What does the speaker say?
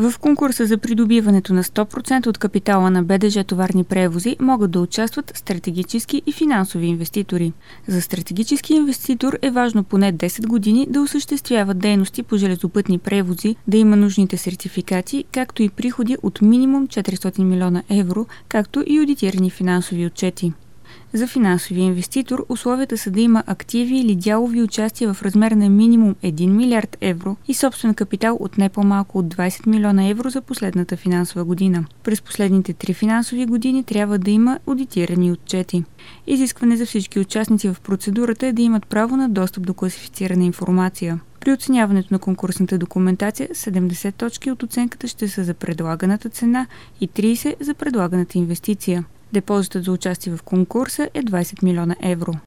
В конкурса за придобиването на 100% от капитала на БДЖ товарни превози могат да участват стратегически и финансови инвеститори. За стратегически инвеститор е важно поне 10 години да осъществява дейности по железопътни превози, да има нужните сертификати, както и приходи от минимум 400 милиона евро, както и одитирани финансови отчети. За финансовия инвеститор условията са да има активи или дялови участия в размер на минимум 1 милиард евро и собствен капитал от не по-малко от 20 милиона евро за последната финансова година. През последните 3 финансови години трябва да има одитирани отчети. Изискване за всички участници в процедурата е да имат право на достъп до класифицирана информация. При оценяването на конкурсната документация 70 точки от оценката ще са за предлаганата цена и 30 за предлаганата инвестиция. Депозитът за участие в конкурса е 20 милиона евро.